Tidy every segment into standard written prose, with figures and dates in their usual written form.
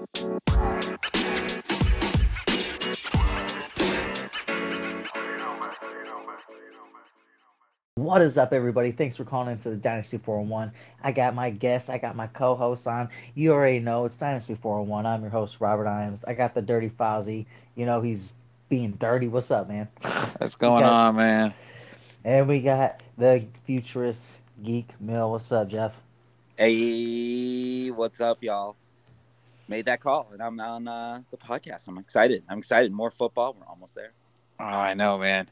What is up, everybody? Thanks for calling into the Dynasty 401. I got my guests, I got my co hosts on. You already know it's Dynasty 401. I'm your host, Robert Iams. I got the Dirty Fozzie. You know, he's being dirty. What's up, man? What's we going got, on, man? and we got the futurist Geek Mill. What's up, Jeff? Hey, what's up, y'all? Made that call, and I'm on the podcast. I'm excited. More football. We're almost there. Oh, I know, man.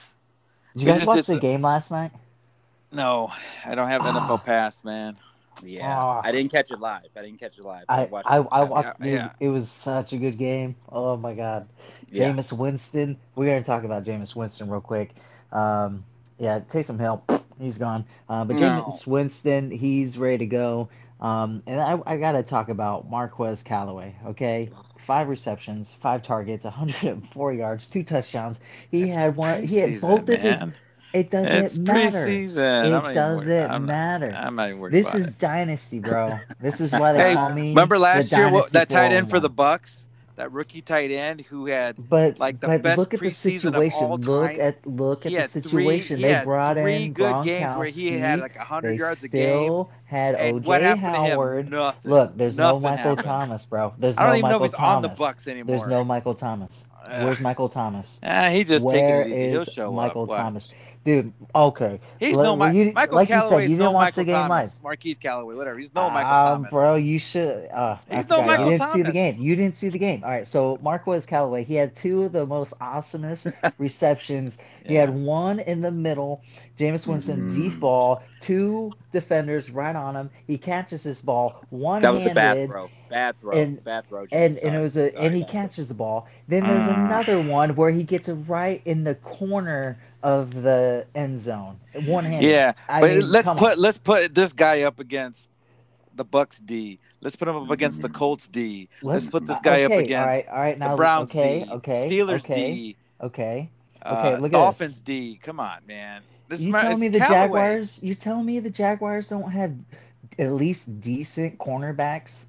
Did you guys watch the game last night? No, I don't have NFL Pass, man. Yeah, I didn't catch it live. I watched watched. Dude, yeah. It was such a good game. Oh my God, Yeah. Jameis Winston. We're gonna talk about Jameis Winston real quick. Yeah, Taysom Hill, he's gone. But Jameis Winston, he's ready to go. And I gotta talk about Marquez Callaway. Okay, 5 receptions, 5 targets, 104 yards, 2 touchdowns. He had one. He had both of his. It doesn't matter. Preseason. It doesn't matter. I'm not even worried This about is it. Dynasty, bro. This is why they call me. Remember last year that tight end for the 401. Bucks, that rookie tight end who had But the best look at the preseason situation. of all time. Look at He the had situation. he They had brought three in good games where he had Gronkowski. like 100 They yards a game. still had And what OJ happened to him? Howard. Nothing. Look, there's no Nothing Michael happened. Thomas, bro. There's I don't no even know if Michael he's on the Thomas. Bucks anymore. There's no Michael Thomas. Where's Michael Thomas? He's just Where taking it easy. He'll is show Michael up. Watch. Thomas? Dude, okay. He's no You, Michael like you said, Callaway's you didn't no watch Michael the game live. Thomas. Marquise Callaway, whatever. He's no Michael Thomas. Bro, you should. He's no You Michael didn't see the Thomas. game. You didn't see the game. All right, so Marquez Callaway, he had 2 of the most awesomest receptions. He had one in the middle. Jameis Winston deep ball, 2 defenders right on him. He catches this ball one-handed. That was a bad throw. Bad throw. And it was and he catches the ball. Then there's another one where he gets it right in the corner of the end zone, one-handed. Yeah, let's put this guy up against the Bucks D. Let's put him up against the Colts D. Let's put this guy up against now, the Browns D. Steelers D. Okay. Look at Dolphins this. D. Come on, man. You telling me the Jaguars? You telling me the Jaguars don't have at least decent cornerbacks?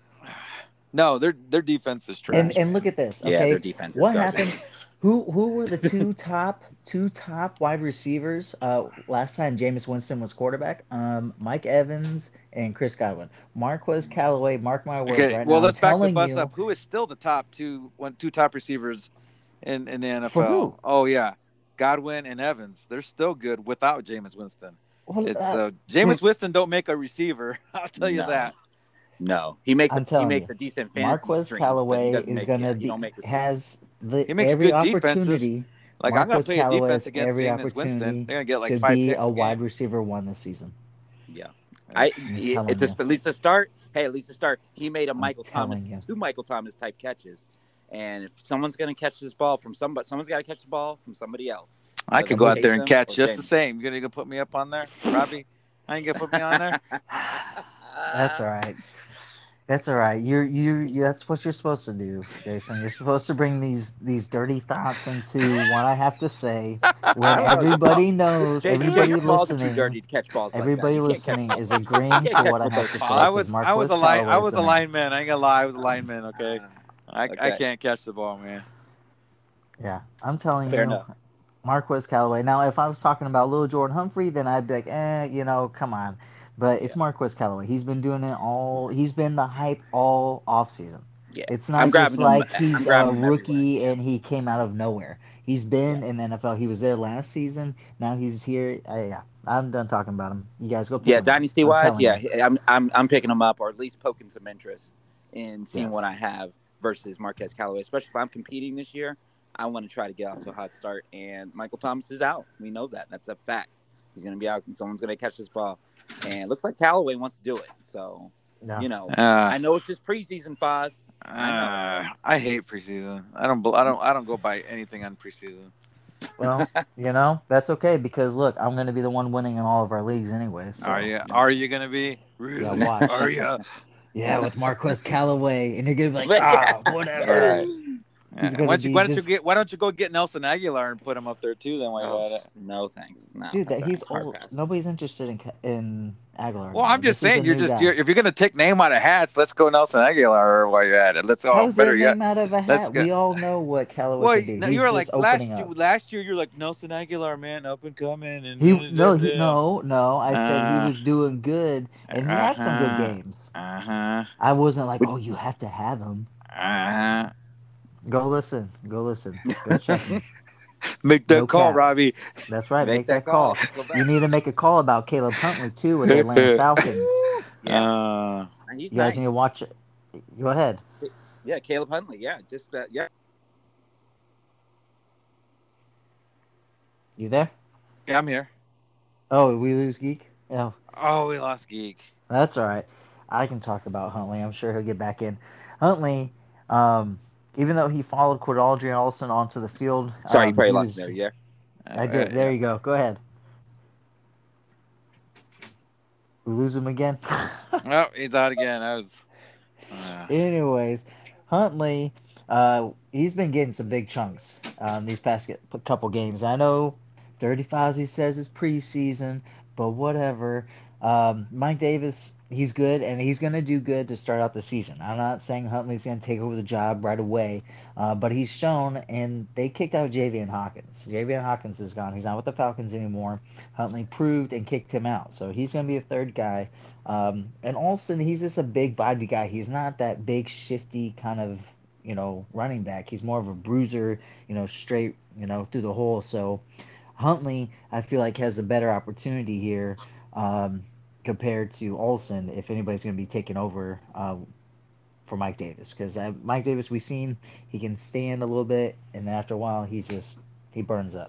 No, their defense is trash. And look at this. Okay, yeah, their defense is what garbage. happened? Who were the two top wide receivers last time Jameis Winston was quarterback? Mike Evans and Chris Godwin. Marquez Callaway, mark my words. Okay, right well, now, let's back the bus up. Who is still the top two top receivers in the NFL? For who? Oh yeah, Godwin and Evans. They're still good without Jameis Winston. Well, It's Jameis Winston don't make a receiver. I'll tell you that. No, he makes a decent fantasy Marquez stream, Callaway is gonna be he makes every good defenses. opportunity. Like Marquez I'm gonna play a Callaway defense has against every Jameis Winston. opportunity They're gonna get like to 5 be picks a a wide game. receiver 1 this season. Yeah. telling It's you. at least a start. Hey, at least a start. He made telling you. 2 Michael Thomas type catches. And if someone's going to catch this ball from someone's got to catch the ball from somebody else. I could go out there and Taysom catch or just the Jameis. same. You gonna put me up on there, Robbie? I ain't gonna put me on there. That's all right. That's all right. You that's what you're supposed to do, Jason. You're supposed to bring these dirty thoughts into what I have to say when everybody knows, everybody your balls are too listening, dirty to catch balls like that. everybody You can't catch listening balls. is agreeing You to can't what I catch have to those say. balls. I was a lineman. I ain't gonna lie. I was a lineman. Okay. I Okay. can't catch the ball, man. Yeah, I'm telling Fair you, enough. Marquez Callaway. Now, if I was talking about Little Jordan Humphrey, then I'd be like, come on. But it's Marquez Callaway. He's been doing it all. He's been the hype all offseason. Yeah. It's not I'm just grabbing like him. I'm he's a grabbing him rookie everywhere. and he came out of nowhere. He's been in the NFL. He was there last season. Now he's here. I'm done talking about him. You guys go pick him. Dynasty I'm wise, telling you. I'm picking him up or at least poking some interest in seeing Yes. what I have versus Marquez Callaway. Especially if I'm competing this year, I want to try to get off to a hot start. And Michael Thomas is out. We know that. That's a fact. He's going to be out and someone's going to catch this ball. And it looks like Callaway wants to do it. So, No. I know it's just preseason, Foz. I hate preseason. I don't go by anything on preseason. Well, that's okay because look, I'm going to be the one winning in all of our leagues anyway. So. Are you gonna be? Really? Yeah, watch. Are you? Yeah, with Marquez Callaway, and you're gonna be like, whatever. Right. Why don't you go get Nelson Aguilar and put him up there too? Then while you're at it. No, thanks. No, Dude, that's he's a hard old. pass. Nobody's interested in Aguilar. Well, I'm just saying, if you're gonna take name out of hats, let's go Nelson Aguilar while you're at it. How's that name out of a hat? We all know what Callaway can do. You were like last year. You're like Nelson Aguilar, man, up and coming, and no. I said he was doing good, and he had some good games. I wasn't like, oh, you have to have him. Go listen. Go check him. Make that call, Robbie. That's right. Make that call. You need to make a call about Caleb Huntley too with the Atlanta Falcons. Yeah. You guys need to watch it. Go ahead. Yeah, Caleb Huntley. Yeah, just yeah. You there? Yeah, I'm here. Oh, we lose Geek? Oh. Oh, we lost Geek. That's all right. I can talk about Huntley. I'm sure he'll get back in. Huntley, even though he followed Quidaldry Allison onto the field. Sorry, you probably lost there, yeah. I did. There you go. Go ahead. We lose him again? Oh, he's out again. Anyways, Huntley, he's been getting some big chunks these past couple games. I know 35, he says, is preseason, but whatever. Mike Davis, he's good, and he's going to do good to start out the season. I'm not saying Huntley's going to take over the job right away, but he's shown, and they kicked out Javian Hawkins. Javian Hawkins is gone. He's not with the Falcons anymore. Huntley proved and kicked him out, so he's going to be a third guy. And Alston, he's just a big body guy. He's not that big, shifty kind of, running back. He's more of a bruiser, straight, through the hole. So Huntley, I feel like, has a better opportunity here compared to Olsen if anybody's going to be taking over for Mike Davis. Because Mike Davis, we've seen he can stand a little bit, and after a while, he burns up.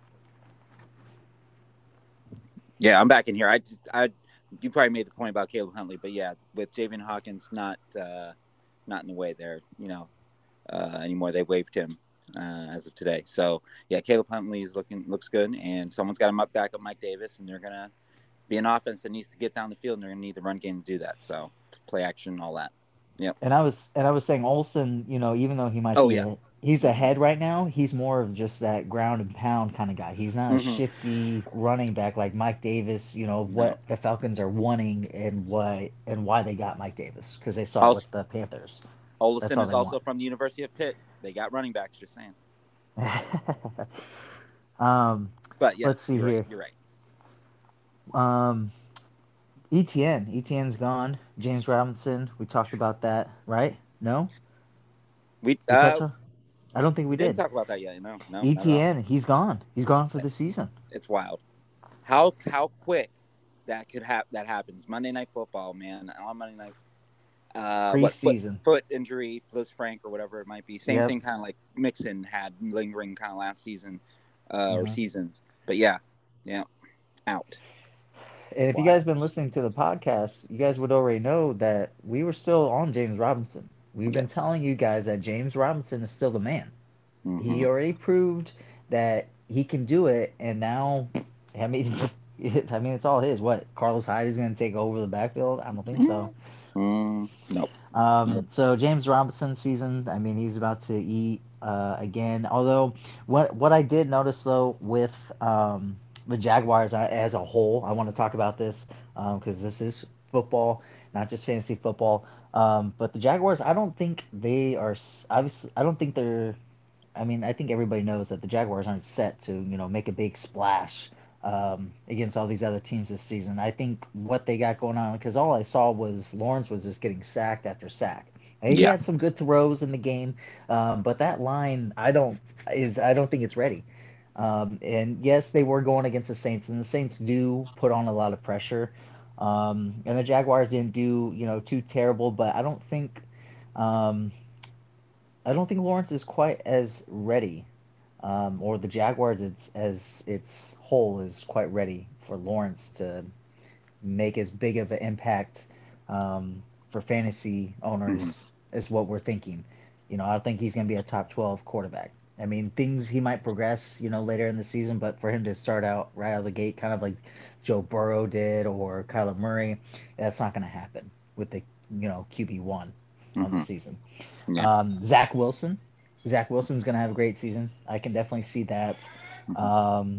Yeah, I'm back in here. You probably made the point about Caleb Huntley, but yeah, with Javian Hawkins not in the way there, anymore. They waived him as of today. So yeah, Caleb Huntley looks good, and someone's got him back up Mike Davis, and they're gonna be an offense that needs to get down the field, and they're gonna need the run game to do that. So play action, all that. Yep. And I was saying Olsen, even though he might he's ahead right now, he's more of just that ground and pound kind of guy. He's not a shifty running back like Mike Davis, what the Falcons are wanting and why they got Mike Davis, because they saw it with the Panthers. Olsen is also from the University of Pitt. They got running backs, just saying. But yeah, let's see here. You're right. Etienne's gone. James Robinson, we talked about that, right? No? We I don't think we didn't talk about that yet. No. Etienne, he's gone. He's gone for the season. It's wild. How quick that happens. Monday Night Football, man. On Monday night. Preseason. Foot injury, Liz Frank or whatever it might be. Same thing kind of like Mixon had lingering kind of last season or seasons. But yeah, out. And if you guys been listening to the podcast, you guys would already know that we were still on James Robinson. We've been telling you guys that James Robinson is still the man. Mm-hmm. He already proved that he can do it, and now, I mean, it's all his. What, Carlos Hyde is going to take over the backfield? I don't think so. Nope. So James Robinson season, I mean, he's about to eat again. Although, what I did notice though with the Jaguars as a whole, I want to talk about this because this is football, not just fantasy football. But the Jaguars, I don't think they are. Obviously, I don't think they're. I mean, I think everybody knows that the Jaguars aren't set to make a big splash against all these other teams this season. I think what they got going on, because all I saw was Lawrence was just getting sacked after sack. And he had some good throws in the game, but that line I don't think it's ready. And yes, they were going against the Saints, and the Saints do put on a lot of pressure. And the Jaguars didn't do too terrible, but I don't think Lawrence is quite as ready. Or the Jaguars its whole is quite ready for Lawrence to make as big of an impact for fantasy owners is what we're thinking. I don't think he's going to be a top 12 quarterback. I mean, he might progress, later in the season, but for him to start out right out of the gate, kind of like Joe Burrow did or Kyler Murray, that's not going to happen with the, QB1 on the season. Yeah. Zach Wilson's going to have a great season. I can definitely see that.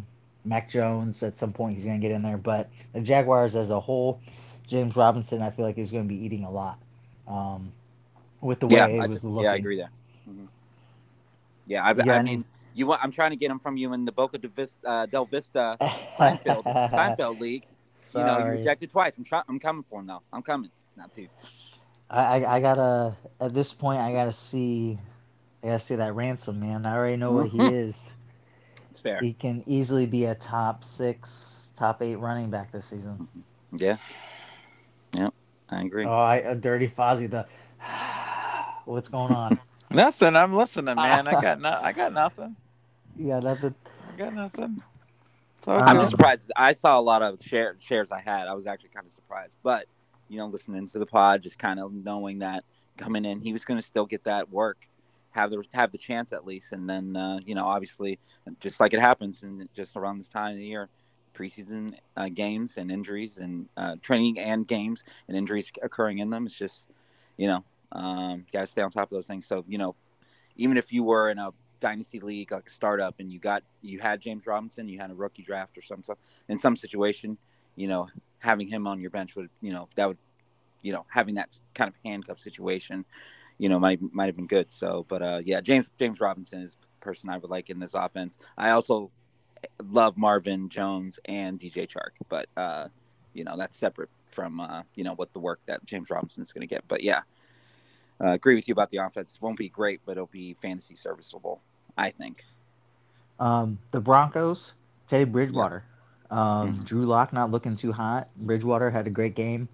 Mac Jones at some point he's going to get in there, but the Jaguars as a whole, James Robinson I feel like is going to be eating a lot um, with the way it was I looking. agree there. Mm-hmm. Yeah, I mean, I'm trying to get him from you in the Boca Del Vista Seinfeld League. You Sorry. rejected twice. I'm coming for him though. I'm coming. Not teasing. I gotta at this point I gotta see that Ransom man. I already know what he is. It's fair. He can easily be a top 6, top 8 running back this season. Yeah. Yeah, I agree. Oh, a dirty Fozzie. What's going on? Nothing. I'm listening, man. I got nothing. Yeah, nothing. I got nothing. It's all I'm good. just surprised. I saw a lot of shares I had. I was actually kind of surprised, but listening to the pod, just kind of knowing that coming in, he was going to still get that work, have the chance at least, and then obviously, just like it happens, and just around this time of the year, preseason games and injuries and training and games and injuries occurring in them. It's just got to stay on top of those things. So even if you were in a dynasty league like a startup and you had James Robinson, you had a rookie draft or some stuff in some situation, having him on your bench would that would having that kind of handcuff situation might have been good. So but yeah, James Robinson is the person I would like in this offense. I also love Marvin Jones and DJ Chark, but that's separate from what the work that James Robinson is going to get. But yeah, agree with you about the offense. It won't be great, but it'll be fantasy serviceable, I think. The Broncos, Teddy Bridgewater. Mm-hmm. Drew Lock not looking too hot. Bridgewater had a great game.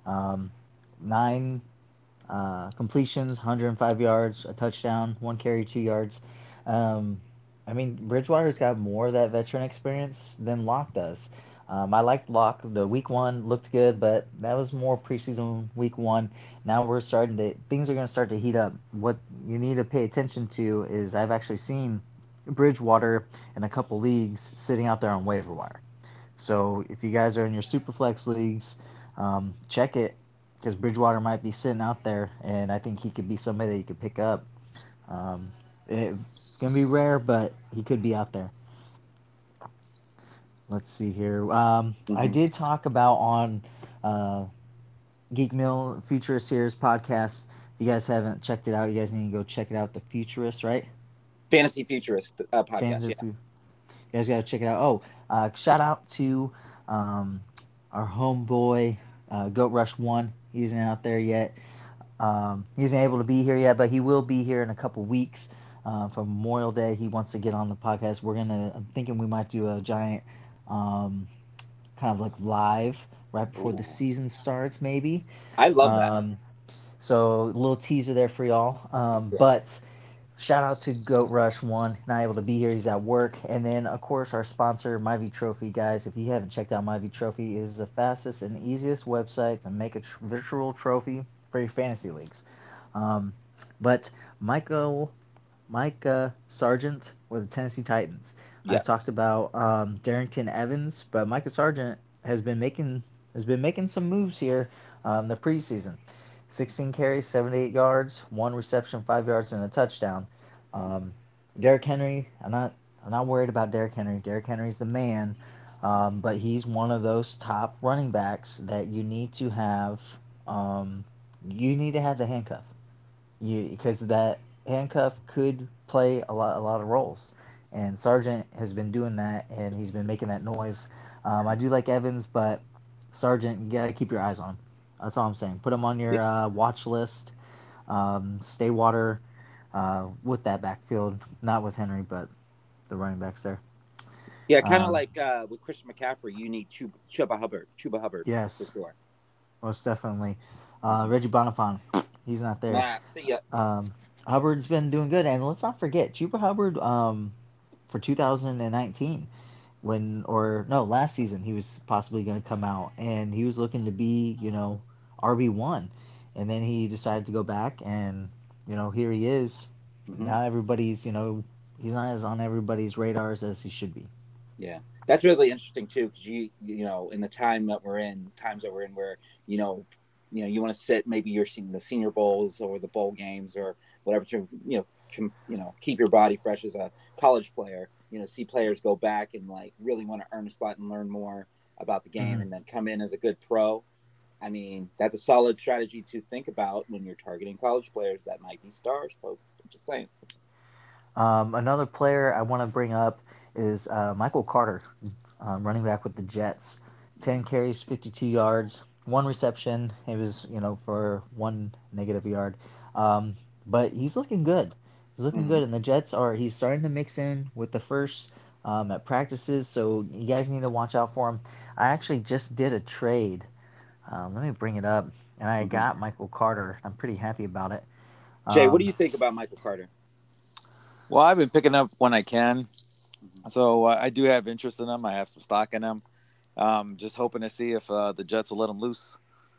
9 completions, 105 yards, a touchdown, 1 carry, 2 yards. I mean, Bridgewater's got more of that veteran experience than Lock does. I liked Lock. The week 1 looked good, but that was more preseason week 1. Now things are going to start to heat up. What you need to pay attention to is I've actually seen Bridgewater in a couple leagues sitting out there on waiver wire. So if you guys are in your Superflex leagues, check it because Bridgewater might be sitting out there, and I think he could be somebody that you could pick up. It's gonna be rare, but he could be out there. Let's see here. I did talk about on Geek Mill Futurist Here's podcast. If you guys haven't checked it out, you guys need to go check it out. The Futurist, right? Fantasy Futurist podcast. Yeah. You guys got to check it out. Oh, shout out to our homeboy Goat Rush 1. He isn't out there yet. He isn't able to be here yet, but he will be here in a couple weeks for Memorial Day. He wants to get on the podcast. I'm thinking we might do a giant kind of like live right before the season starts, maybe. I love that. So a little teaser there for y'all. But shout out to Goat Rush 1, not able to be here. He's at work. And then, of course, our sponsor, MyV Trophy. Guys, if you haven't checked out MyV Trophy, it is the fastest and easiest website to make a virtual trophy for your fantasy leagues. But Micah Sargent with the Tennessee Titans. Yes. I talked about Darrington Evans, but Micah Sargent has been making some moves here the preseason. 16 carries, 78 yards, 1 reception, 5 yards, and a touchdown. Derrick Henry, I'm not worried about Derrick Henry. Derrick Henry's the man, but he's one of those top running backs that you need to have. You need to have the handcuff, because that handcuff could play a lot of roles, and Sargent has been doing that, and he's been making that noise. I do like Evans, but Sargent, you gotta keep your eyes on. That's all I'm saying. Put him on your watch list. Stay water with that backfield, not with Henry, but the running backs there. Yeah, kind of like with Christian McCaffrey, you need Chuba Hubbard. Yes, for sure. Most definitely. Reggie Bonifant, he's not there. Nah, see ya. Hubbard's been doing good, and let's not forget Chuba Hubbard for 2019. Last season he was possibly going to come out, and he was looking to be, RB1, and then he decided to go back, and here he is. Mm-hmm. Now everybody's, he's not as on everybody's radars as he should be. Yeah, that's really interesting too, because in the times that we're in, where you want to sit maybe you're seeing the Senior Bowls or the bowl games or whatever to keep your body fresh as a college player. see players go back and like really want to earn a spot and learn more about the game and then come in as a good pro. I mean, that's a solid strategy to think about when you're targeting college players that might be stars, folks. I'm just saying. Another player I want to bring up is Michael Carter, running back with the Jets. 10 carries, 52 yards, one reception. It was, for one negative yard. But he's looking good. He's looking good, and the Jets he's starting to mix in with the first at practices, so you guys need to watch out for him. I actually just did a trade. Let me bring it up, and I got Michael Carter. I'm pretty happy about it. Jay, what do you think about Michael Carter? Well, I've been picking up when I can, so I do have interest in him. I have some stock in him. Just hoping to see if the Jets will let him loose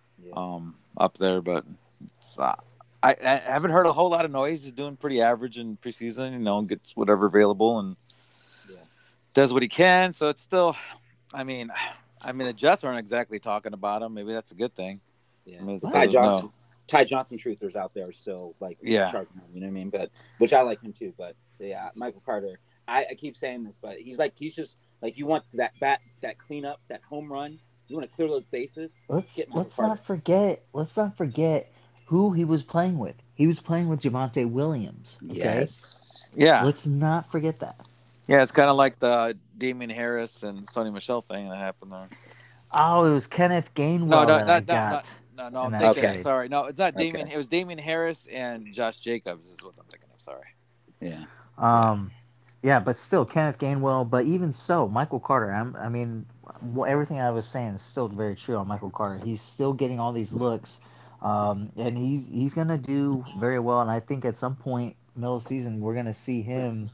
up there, but it's, I haven't heard a whole lot of noise. He's doing pretty average in preseason, gets whatever available and does what he can. So it's still, I mean, the Jets aren't exactly talking about him. Maybe that's a good thing. Yeah. Ty Johnson truthers out there are still like charging him, you know what I mean? But which I like him too. But yeah, Michael Carter. I keep saying this, but he's just like you want that cleanup, that home run. You want to clear those bases. Let's not forget who he was playing with. He was playing with Javonte Williams. Okay? Yes. Yeah. Let's not forget that. Yeah, it's kind of like the Damian Harris and Sony Michel thing that happened there. Oh, it was Kenneth Gainwell. No. Okay. Sorry. No, it's not Damian. It was Damian Harris and Josh Jacobs is what I'm thinking of. Sorry. Yeah. Yeah, but still, Kenneth Gainwell. But even so, Michael Carter. Everything I was saying is still very true on Michael Carter. He's still getting all these looks, and he's gonna do very well. And I think at some point, middle of the season, we're gonna see him,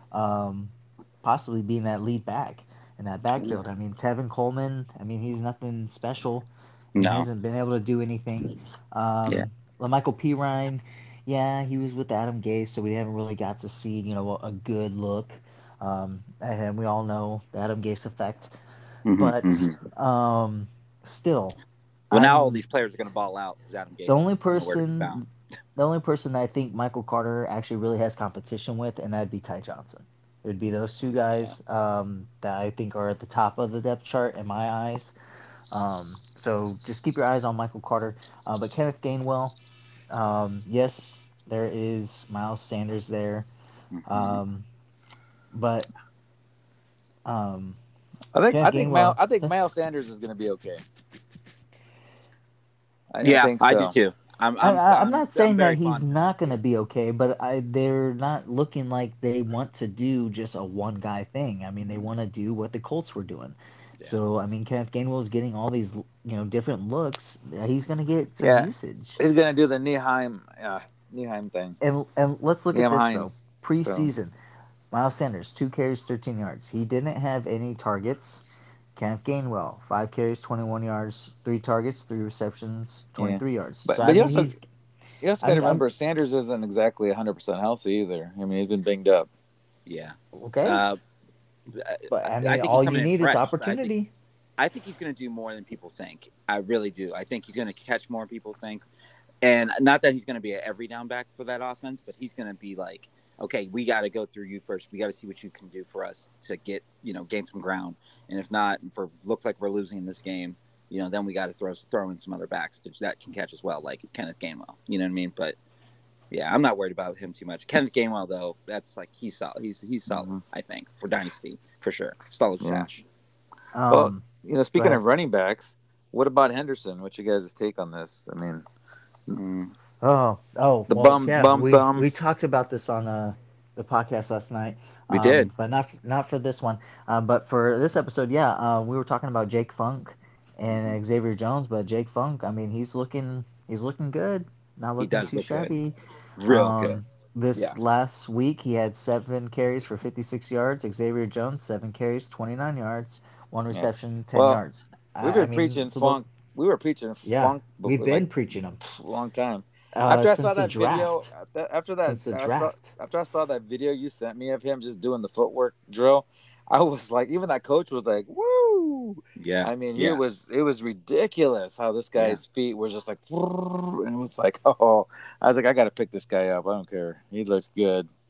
possibly being that lead back in that backfield. I mean, Tevin Coleman. He's nothing special. He hasn't been able to do anything. LaMichael Pirine. Yeah, he was with Adam Gase, so we haven't really got to see, a good look. And we all know the Adam Gase effect. But still. Well, now all these players are going to ball out because Adam Gase. The only person that I think Michael Carter actually really has competition with, and that'd be Ty Johnson. It would be those two guys that I think are at the top of the depth chart in my eyes. So just keep your eyes on Michael Carter. But Kenneth Gainwell. Yes, there is Miles Sanders there, but I think Miles Sanders is going to be okay. I think so. I do too. I'm not saying that he's not going to be okay, but they're not looking like they want to do just a one guy thing. They want to do what the Colts were doing. Yeah. So, Kenneth Gainwell is getting all these, different looks. He's going to get some usage. He's going to do the Nyheim thing. And let's look at this, though. Preseason, Miles Sanders, 2 carries, 13 yards. He didn't have any targets. Kenneth Gainwell, 5 carries, 21 yards, 3 targets, 3 receptions, 23 yards. But you also got to remember, Sanders isn't exactly 100% healthy either. He's been banged up. Yeah. Okay. But I think all you need is opportunity. I think he's going to do more than people think. I really do. I think he's going to catch more people think. And not that he's going to be an every down back for that offense, but he's going to be like, okay, we got to go through you first. We got to see what you can do for us to get, gain some ground. And if not, looks like we're losing in this game, then we got to throw in some other backs that can catch as well, like Kenneth Gainwell. You know what I mean? But yeah, I'm not worried about him too much. Kenneth Gainwell, though, that's like he's solid. He's solid, I think, for Dynasty for sure. Solid stash. Well, speaking of running backs, what about Henderson? What's your guys' take on this? We talked about this on the podcast last night. We did, but not for this one. But for this episode, we were talking about Jake Funk and Xavier Jones. But Jake Funk, he's looking good. Not looking too shabby. Real good. This last week, he had 7 carries for 56 yards. Xavier Jones, 7 carries, 29 yards, 1 reception, 10 yards. We've been preaching Funk. We were preaching Funk. We've been preaching him a long time. After I saw that video, after I saw that video you sent me of him just doing the footwork drill, I was like, even that coach was like, "Woo!" Yeah, it was ridiculous how this guy's feet were just like, and it was like, oh, I was like, I got to pick this guy up. I don't care. He looks good.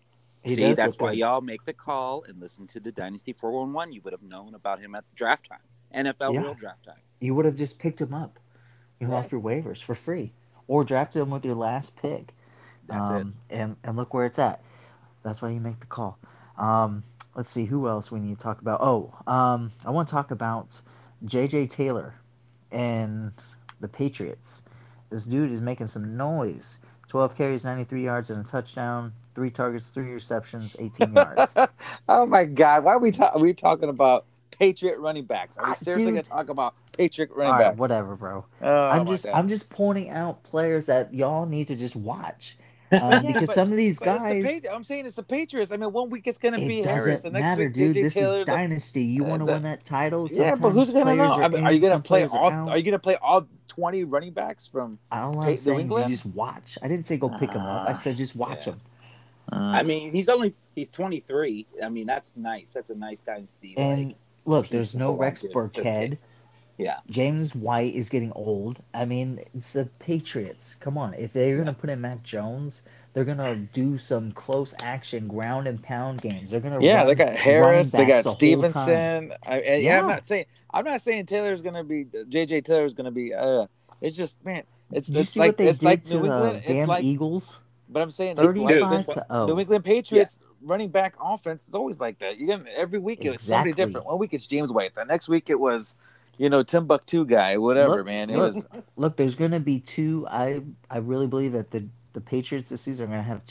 He See, does that's look why good. y'all make the call and listen to the Dynasty 411. You would have known about him at the draft time, NFL Yeah, real draft time. you would have just picked him up, off Yes, your waivers for free, or drafted him with your last pick. that's it. And look where it's at. That's why you make the call. Um, let's see who else we need to talk about. Oh, I want to talk about J.J. Taylor and the Patriots. This dude is making some noise. 12 carries, 93 yards, and a touchdown. 3 targets, 3 receptions, 18 yards. Oh my God! Why are we talking about Patriot running backs? Are we seriously Dude, gonna talk about Patriot running all right, backs? whatever, bro. Oh my God! I'm just pointing out players that y'all need to just watch, Yeah, because some of these but it's the guys, I'm saying it's the Patriots. I mean, one week it's gonna it be Harris, the doesn't next matter, week dude. JJ This is Taylor. dynasty. You want to win that title. Yeah, but who's Sometimes gonna know? players are I mean, are you in, gonna some play players are all? out. Are you gonna play all 20 running backs from All I'm New saying is you England? just watch. I didn't say go pick him up. I said just watch Yeah. him. I mean, he's 23. I mean, that's nice. That's a nice dynasty And look, piece there's to no hold on Rex to, just in Burkhead. case. Yeah. James White is getting old. I mean, it's the Patriots. Come on. If they're going to put in Mac Jones, they're going to do some close action ground and pound games. They're going to Yeah, they run got running Harris, they backs got the whole time. Stevenson. I'm Yeah. not saying Taylor's gonna be JJ Taylor's gonna be. It's just man, Did you see what they it's did like to New the England. It's damn like, Eagles? but I'm saying it's like 35 to New 0. England Patriots running back offense is always like that. You're gonna every week it was somebody Exactly. different. One week it's James White. The next week it was, Timbuktu guy, whatever, man. It was Look, there's going to be two. I really believe that the Patriots this season are going to have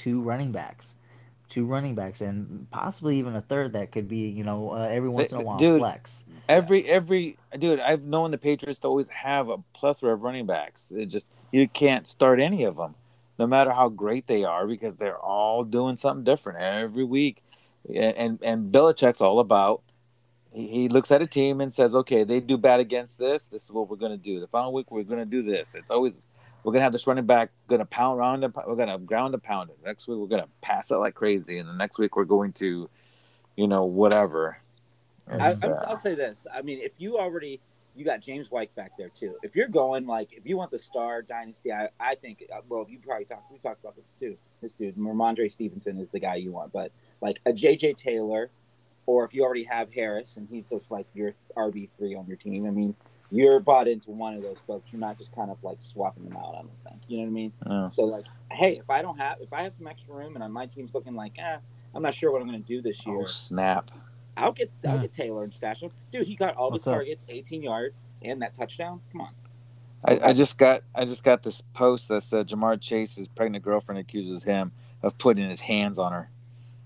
two running backs, and possibly even a third that could be, every once in a while dude. flex. Every dude, I've known the Patriots to always have a plethora of running backs. It just you can't start any of them, no matter how great they are, because they're all doing something different every week. And Belichick's all about. He looks at a team and says, "Okay, they do bad against this. This is what we're going to do. The final week we're going to do this. It's always we're going to have this running back going to pound around and we're going to ground and pound it. Next week we're going to pass it like crazy, and the next week we're going to, whatever." I'll say this. I mean, if you got James White back there too. If you're going if you want the star dynasty, I think we talked about this too. This dude, Ramondre Stevenson, is the guy you want. But like a JJ Taylor, or if you already have Harris and he's just like your RB3 on your team. I mean, you're bought into one of those folks. You're not just kind of like swapping them out. I don't think. You know what I mean? Yeah. So like, hey, if I have some extra room and my team's looking like, I'm not sure what I'm going to do this year. Oh snap! I'll get Taylor and stash him. Dude, he got all his targets, 18 yards, and that touchdown. Come on. I just got this post that said Jamar Chase's pregnant girlfriend accuses him of putting his hands on her.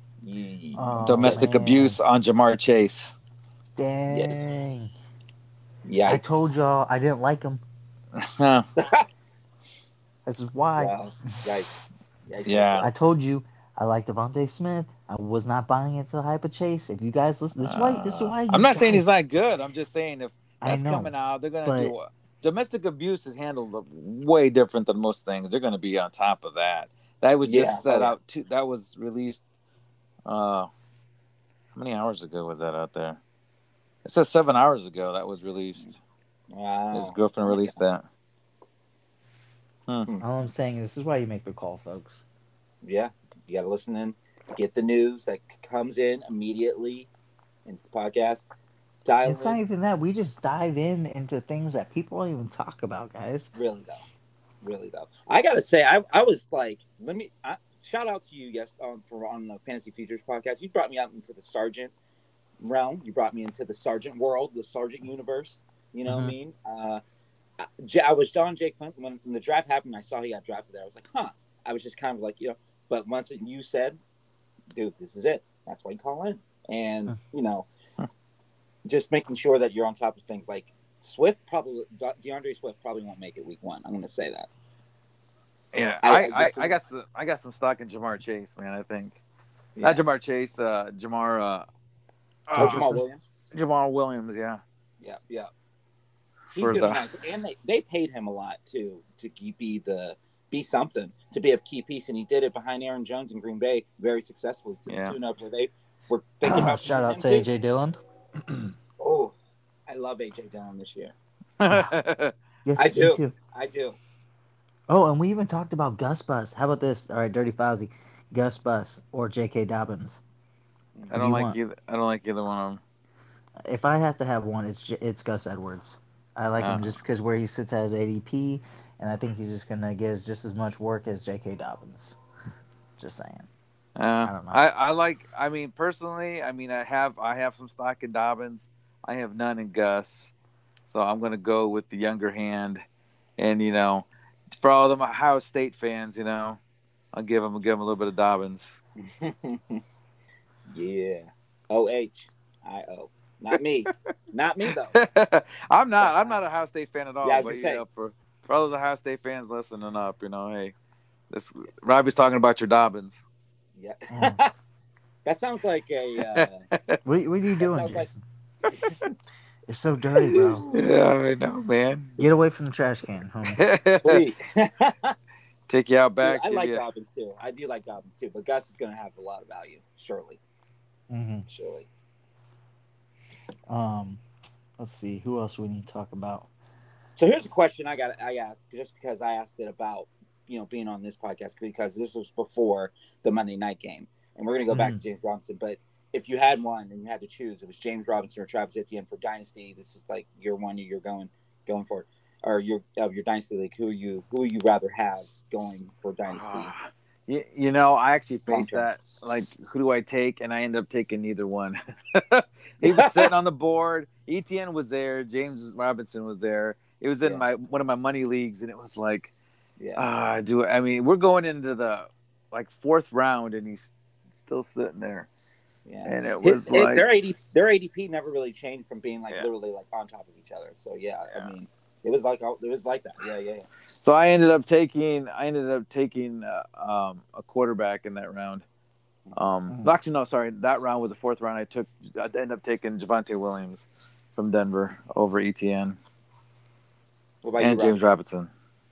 Domestic abuse on Jamar Chase. Dang. Yeah. I told y'all I didn't like him. This is why. Wow. Yikes. Yeah. I told you I like Devontae Smith. I was not buying into the hype of Chase. If you guys listen, this is why. I'm not saying he's not good. I'm just saying if that's coming out, they're gonna do domestic abuse is handled way different than most things. They're gonna be on top of that. That was just set out. That was released. How many hours ago was that out there? It says 7 hours ago that was released. Wow. His girlfriend released that. All I'm saying is this is why you make the call, folks. Yeah, you got to listen in, get the news that comes in immediately into the podcast. It's not even that. We just dive into things that people don't even talk about, guys. Really though. I gotta say, I was like, shout out to you, yes, on the Fantasy Futures podcast. You brought me out into the Sergeant realm. You brought me into the Sergeant world, the Sergeant universe. You know what I mean? I was John Jake Flint when the draft happened. I saw he got drafted there. I was like, huh. I was just kind of like, But once you said, dude, this is it. That's why you call in, and just making sure that you're on top of things. Like DeAndre Swift probably won't make it week 1. I'm going to say that. Yeah, I got some stock in Jamar Chase, man. I think not Jamar Chase, Jamal Williams. Jamal Williams, yeah. Yeah. He's gonna be nice, and they paid him a lot too to be something, to be a key piece, and he did it behind Aaron Jones in Green Bay very successfully to the tune up where they were thinking about. Shout out to AJ Dillon. Oh, I love AJ Dillon this year. Yes, I do. Me too. I do. Oh, and we even talked about Gus Bus. How about this? All right, Dirty Fozzie. Gus Bus, or J.K. Dobbins? I Who do don't you like want? either. I don't like either one of If I have to have one, it's Gus Edwards. I like him them. just because where he sits as ADP, and I think he's just gonna get just as much work as J.K. Dobbins. Just saying. I don't know. I like. I mean, personally, I mean, I have some stock in Dobbins. I have none in Gus, so I'm gonna go with the younger hand. And for all them Ohio State fans, I'll give him a little bit of Dobbins. Yeah. OHIO. Not me. Not me though. I'm not a Ohio State fan at Yeah, I all. was But gonna say. for all those Ohio State fans listening up, hey, this Robbie's talking about your Dobbins. Yeah. Mm. That sounds like a. What are you That doing, sounds like. Jason? It's so dirty, bro. Yeah, I know, man. Get away from the trash can, homie. Sweet. Take you out Dude, back. I give like you... Dobbins too. I do like Dobbins too, but Gus is going to have a lot of value, surely. Mm-hmm. Surely. Let's see. Who else we need to talk about? So here's a question I asked just because I asked it about being on this podcast because this was before the Monday night game, and we're going to go back to James Robinson. But if you had one and you had to choose, it was James Robinson or Travis Etienne for Dynasty. This is like your one you're going for, or your Dynasty league. Who you rather have going for Dynasty? I actually faced Long-term. that. Like, who do I take? And I ended up taking neither one. He was sitting on the board. Etienne was there. James Robinson was there. It was in one of my money leagues, and it was like, I mean, we're going into the fourth round, and he's still sitting there. Yeah, and it was their ADP never really changed from being literally on top of each other. So I mean, it was like that. Yeah. So I ended up taking a quarterback in that round. Actually, no, sorry, that round was the fourth round. I ended up taking Javonte Williams from Denver over Etienne. What about and you, James Robinson?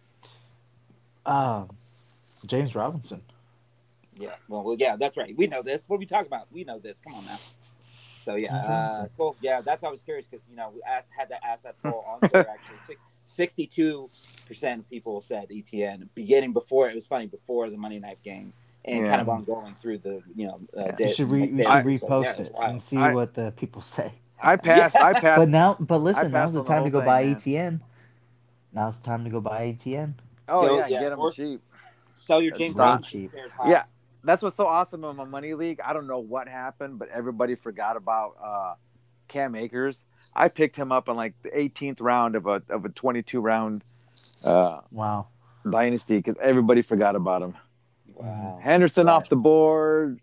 James Robinson. Yeah, well, yeah, that's right. We know this. What are we talking about? We know this. Come on now. So cool. Yeah, that's why I was curious because we had to ask that poll on Twitter. Actually, 62% of people said ETN beginning before. It was funny before the Monday night game and kind of ongoing through the you should repost it and see what the people say. I passed. But listen, now's the time to go buy ETN. Now's the time to go buy ETN. Oh yeah, get them cheap. Sell your James cheap. Yeah. That's what's so awesome in my money league. I don't know what happened, but everybody forgot about Cam Akers. I picked him up in the 18th round of a 22 round dynasty because everybody forgot about him. Wow. Henderson off the board,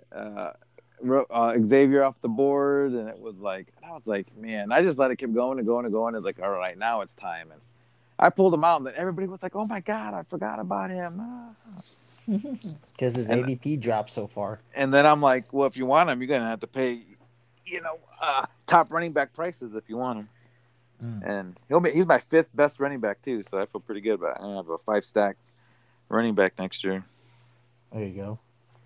Xavier off the board, and I was like, man, I just let it keep going and going and going. It's like, all right, now it's time, and I pulled him out, and then everybody was like, oh my god, I forgot about him. Because his ADP dropped so far. And then I'm like, well, if you want him, you're gonna have to pay, top running back prices if you want him. And he's my fifth best running back too, so I feel pretty good about it. I have a 5-stack running back next year. There you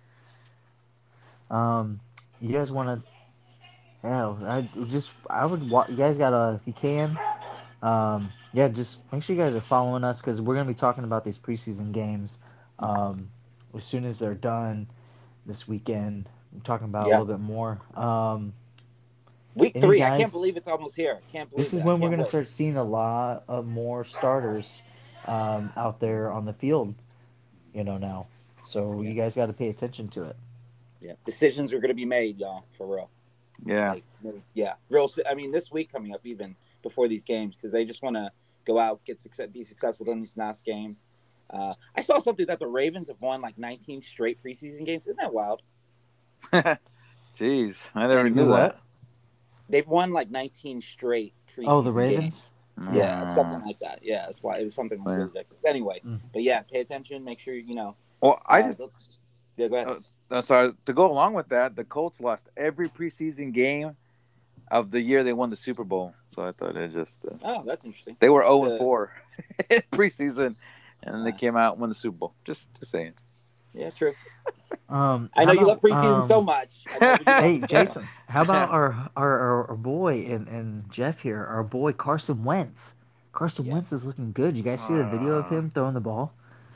go. You guys want to? Yeah, I would. You guys gotta, if you can. Just make sure you guys are following us because we're gonna be talking about these preseason games. As soon as they're done this weekend, I'm talking about a little bit more. Week 3, guys, I can't believe it's almost here. This is when we're going to start seeing a lot of more starters out there on the field, now. So you guys got to pay attention to it. Yeah, decisions are going to be made, y'all, for real. Yeah. Real. I mean, this week coming up, even before these games, because they just want to go out, be successful in these last games. I saw something that the Ravens have won 19 straight preseason games. Isn't that wild? Jeez, I never knew that. They've won 19 straight preseason games. Oh, the Ravens? Yeah, something like that. Yeah, that's why it was something really ridiculous. Anyway, but yeah, pay attention. Make sure Well, go ahead. Sorry, to go along with that, the Colts lost every preseason game of the year they won the Super Bowl. So I thought it just. Oh, that's interesting. They were 0-4 in preseason, and then they came out and won the Super Bowl. Just saying. Yeah, true. I know you love preseason so much. Hey, Jason, how about our boy and Jeff here? Our boy Carson Wentz. Carson Wentz is looking good. You guys see the video of him throwing the ball?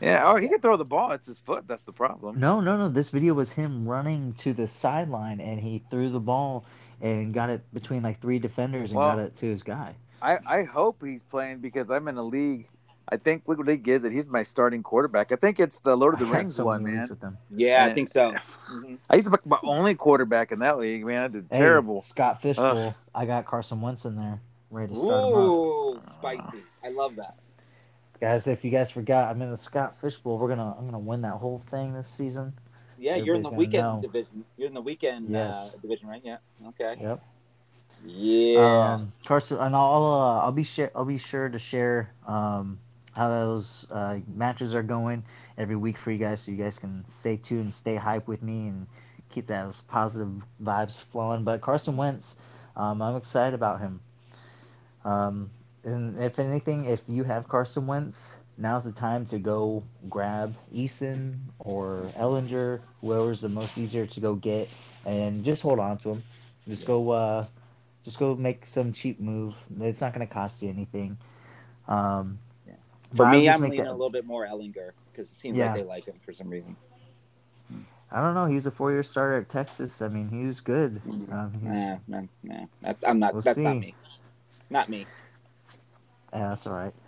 Yeah. Oh, he can throw the ball. It's his foot. That's the problem. No. This video was him running to the sideline, and he threw the ball and got it between like three defenders and got Well, it to his guy. I hope he's playing because I'm in a league. I think what league is it? He's my starting quarterback. I think it's the Lord of I the got Rings so one, many leagues man. with them. Yeah, I And think so. Mm-hmm. I used to be my only quarterback in that league, man. I did Hey, terrible. Scott Ugh. Fishbowl. I got Carson Wentz in there, ready to start him up. Ooh, spicy. I love that. Guys, if you guys forgot, I'm in the Scott Fishbowl. I'm gonna win that whole thing this season. Yeah, you're in Everybody's the gonna weekend know. division. You're in the weekend Yes. division, right? Yeah. Okay. Yep. Yeah. Carson, and I'll be sure to share how those matches are going every week for you guys, so you guys can stay tuned, and stay hyped with me, and keep those positive vibes flowing. But Carson Wentz, I'm excited about him. Um, and if anything, if you have Carson Wentz, now's the time to go grab Eason or Ellinger, whoever's the most easier to go get, and just hold on to him. Just Yeah. go, just go make some cheap move. It's not going to cost you anything. Um, Yeah. but For I would me, just I'm make leaning that. a little bit more Ellinger because it seems like Yeah, they like him for some reason. I don't know. He's a 4-year starter at Texas. I mean, he's good. He's. Nah. I'm not. We'll That's not see. me. Not me. Yeah, that's all right.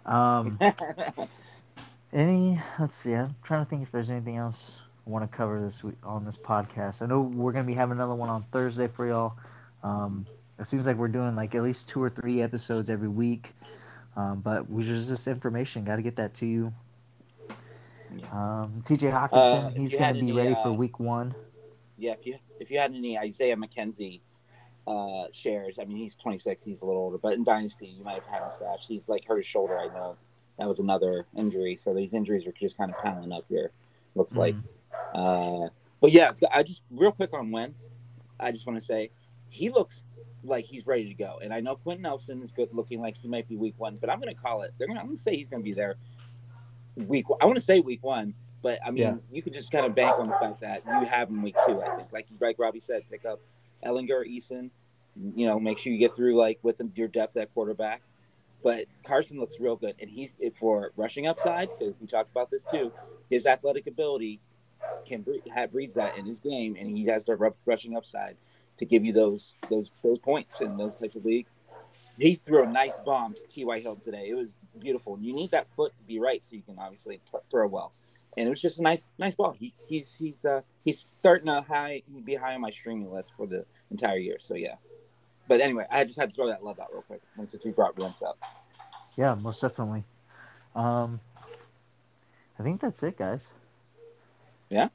Let's see. I'm trying to think if there's anything else I want to cover this week on this podcast. I know we're gonna be having another one on Thursday for y'all. It seems like we're doing like at least 2 or 3 episodes every week. But we just information. Got to get that to you. Yeah. T.J. Hawkinson, If he's you gonna had be any, ready for week 1. yeah, if you had any Isaiah McKenzie shares, I mean, he's 26, he's a little older, but in Dynasty, you might have had him stashed. He's like hurt his shoulder, I know. That was another injury, so these injuries are just kind of piling up here. Looks like. But yeah, I just real quick on Wentz. I just want to say he looks like he's ready to go, and I know Quentin Nelson is good, looking like he might be week 1, but I'm going to call it. I'm going to say he's going to be there I want to say week 1, but I Yeah. mean, you could just kind of bank on the fact that you have him week 2. I think, like Robbie said, pick up Ellinger, Eason. You know, make sure you get through like with your depth at quarterback. But Carson looks real good, and he's for rushing upside because we talked about this too. His athletic ability breeds that in his game, and he has the rushing upside to give you those points in those types of leagues. He threw a nice bomb to T.Y. Hilton today. It was beautiful. You need that foot to be right so you can obviously throw well. And it was just a nice ball. He's starting to be high on my streaming list for the entire year. So yeah. But anyway, I just had to throw that love out real quick since we brought Wentz up. Yeah, most definitely. I think that's it, guys. Yeah.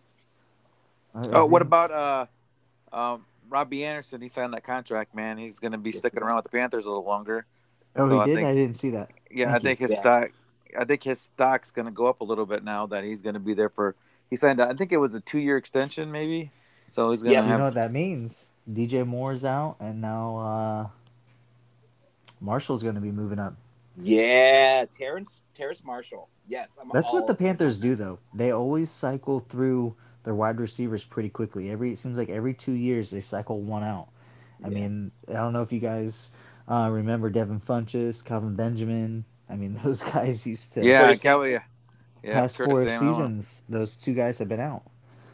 What about Robbie Anderson? He signed that contract, man. He's going to be sticking around with the Panthers a little longer. Oh, So he I did? think, I didn't see that. yeah, Thank you. I think his stock's going to go up a little bit now that he's going to be there for. He signed. I think it was a 2-year extension, maybe. So he's going to You know have. what that means? DJ Moore's out, and now Marshall's going to be moving up. Yeah, Terrace Marshall. Yes, That's what the in on Panthers that. do, though. They always cycle through their wide receivers pretty quickly. It seems like every 2 years they cycle one out. I Yeah. mean, I don't know if you guys remember Devin Funchess, Calvin Benjamin. I mean, those guys used to. Yeah, Curtis Kelly. Samuel. Yeah, Past Curtis 4 Samuel. seasons, those 2 guys have been out.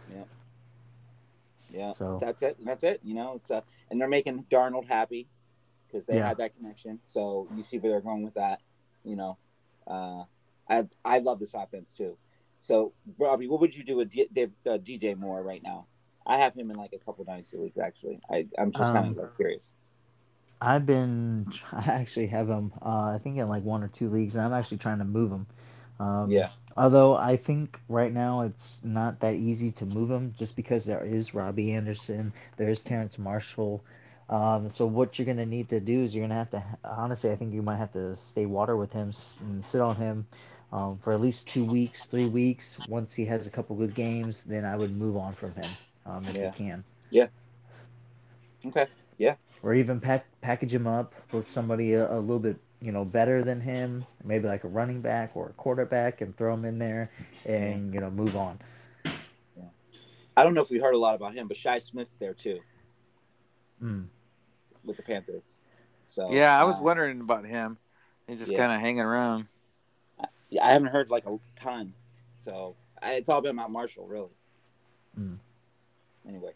Yeah, So that's it. You know, it's and they're making Darnold happy because they yeah, had that connection. So you see where they're going with that. You know, I love this offense too. So Robbie, what would you do with DJ Moore right now? I have him in like a couple dynasty leagues actually. I'm just kind of like curious. I actually have him. I think in like 1 or 2 leagues, and I'm actually trying to move him. Yeah. Although I think right now it's not that easy to move him, just because there is Robbie Anderson, there is Terrence Marshall. So what you're gonna need to do is you're gonna have to. Honestly, I think you might have to stay water with him and sit on him for at least 2 weeks, 3 weeks. Once he has a couple good games, then I would move on from him if you Yeah. can. Yeah. Okay. Yeah. Or even package him up with somebody a little bit better than him, maybe like a running back or a quarterback, and throw him in there Yeah. and move on. Yeah. I don't know if we heard a lot about him, but Shi Smith's there too with the Panthers. So Yeah, I was wondering about him. He's just kind of hanging around. I haven't heard like a ton. So it's all been about Marshall, really. Mm. Anyway.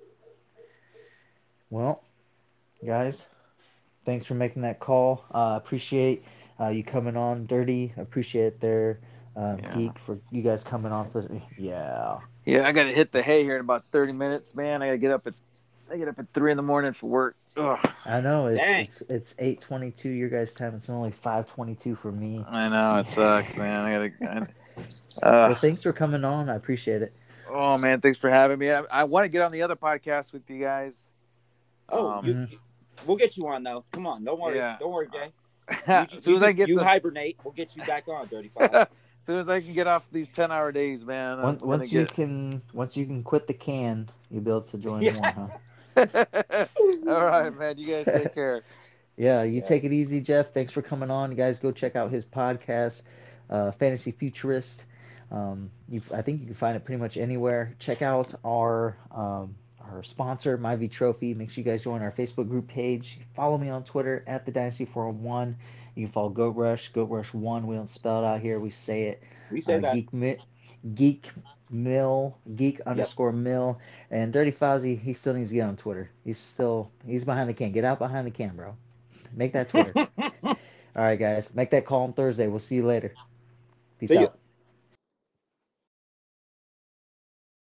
Well, guys, thanks for making that call. Appreciate you coming on, Dirty. Appreciate their Geek for you guys coming on. Yeah. Yeah, I gotta hit the hay here in about 30 minutes, man. I get up at 3 a.m. for work. Ugh. I know Dang. it's 8:22 your guys' time. It's only 5:22 for me. I know it sucks, man. Well, thanks for coming on. I appreciate it. Oh man, thanks for having me. I want to get on the other podcast with you guys. Oh, we'll get you on though. Come on, don't worry, don't worry, Jay. As soon as I get hibernate, we'll get you back on, 35. As soon as I can get off these 10-hour days, man. Once you can quit the can, you'll be able to join more, huh? All right, man. You guys take care. Yeah, you take it easy, Jeff. Thanks for coming on. You guys go check out his podcast, Fantasy Futurist. I think you can find it pretty much anywhere. Check out our sponsor, MyV Trophy. Make sure you guys join our Facebook group page. Follow me on Twitter at the Dynasty 401. You can follow Goat Rush 1. We don't spell it out here. We say it. We say that. Geek _mill, and Dirty Fozzie. He still needs to get on Twitter. He's behind the can. Get out behind the can, bro. Make that Twitter. All right, guys. Make that call on Thursday. We'll see you later. Peace out.